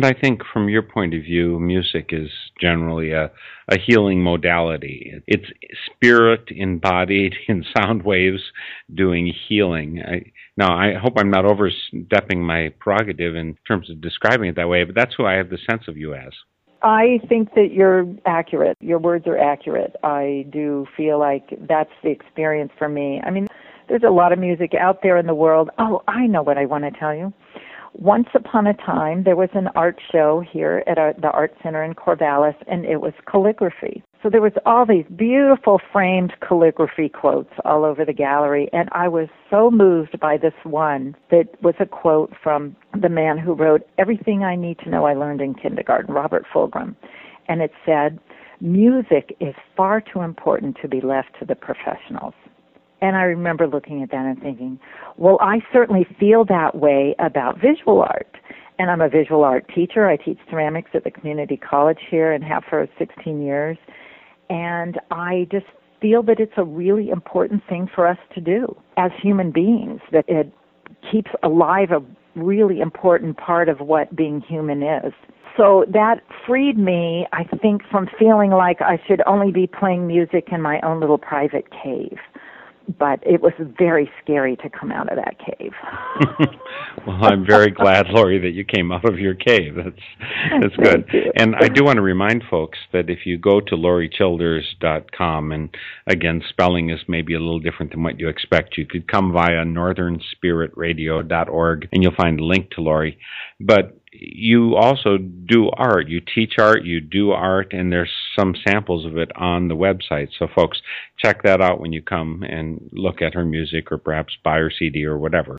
And I think from your point of view, music is generally a healing modality. It's spirit embodied in sound waves doing healing. Now, I hope I'm not overstepping my prerogative in terms of describing it that way, but that's who I have the sense of you as. I think that you're accurate. Your words are accurate. I do feel like that's the experience for me. I mean, there's a lot of music out there in the world. Oh, I know what I want to tell you. Once upon a time, there was an art show here at the Art Center in Corvallis, and it was calligraphy. So there was all these beautiful framed calligraphy quotes all over the gallery, and I was so moved by this one that was a quote from the man who wrote Everything I Need to Know I Learned in Kindergarten, Robert Fulghum. And it said, music is far too important to be left to the professionals. And I remember looking at that and thinking, well, I certainly feel that way about visual art. And I'm a visual art teacher. I teach ceramics at the community college here and have for 16 years. And I just feel that it's a really important thing for us to do as human beings, that it keeps alive a really important part of what being human is. So that freed me, I think, from feeling like I should only be playing music in my own little private cave. But it was very scary to come out of that cave. Well, I'm very glad, Lori, that you came out of your cave. That's good. And I do want to remind folks that if you go to LoriChilders.com, and again, spelling is maybe a little different than what you expect, you could come via northernspiritradio.org, and you'll find a link to Lori. But you also do art. You teach art, you do art, and there's some samples of it on the website. So folks, check that out when you come and look at her music or perhaps buy her CD or whatever.